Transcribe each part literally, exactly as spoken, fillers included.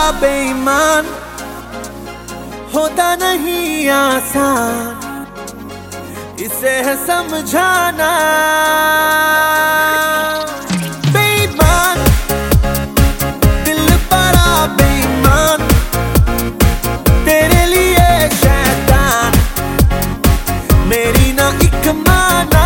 बेईमान होता नहीं आसान, इसे है समझाना। बेईमान दिल बड़ा बेईमान, तेरे लिए शैतान मेरी ना एक माना।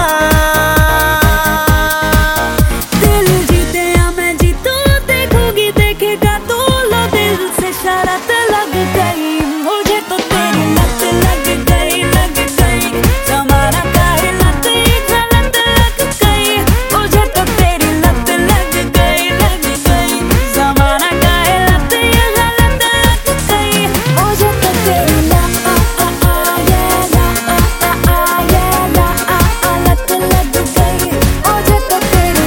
दिल जीते या मैं जीतूं, देखोगी देखेगा तू, लो दिल से शरत लग गई मुझे तो तेरी लत लग गई लग गई। जमाना काहे लत गलत लग गई मुझे तो तेरी लत लग गई लग गई। जमाना काहे लत गलत लग गई मुझे तो तेरी लत लग गई मुझे तो तेरी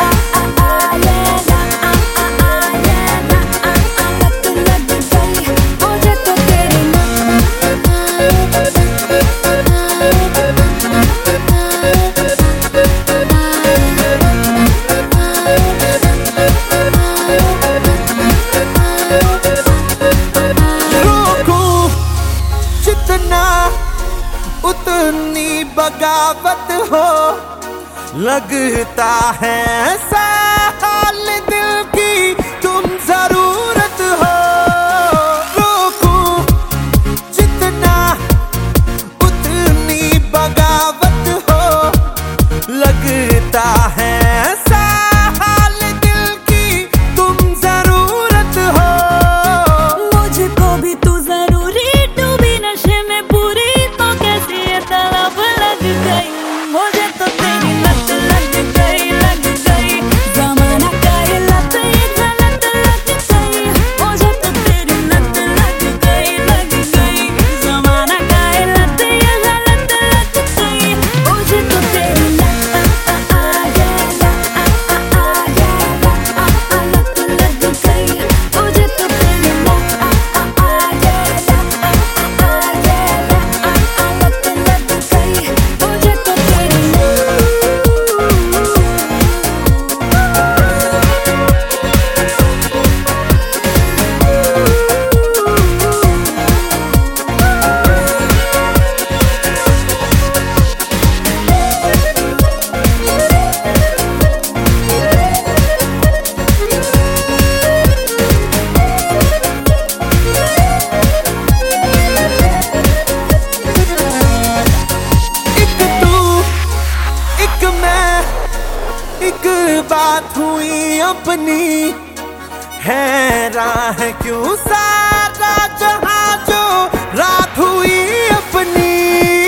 उतनी बगावत हो, लगता है ऐसा हाल दिल की तुम जरूरत हो। रोकूं जितना उतनी बगावत हो, लगता है ऐसा हाल दिल की तुम जरूरत हो। मुझको भी तू जरूरी, डूबी नशे में पूरी, तो कैसी ये तलब लग गई मुझे तो तेरी लत लग गई लग गई। जमाना काहे लत गलत लग गई मुझे तो तेरी लत लग गई लग गई। जमाना काहे लत गलत लग गई मुझे तो तेरी लत लत लग गई मुझे तो तेरी एक बात हुई अपनी, हैरान है क्यों सारा जहां जो रात हुई अपनी।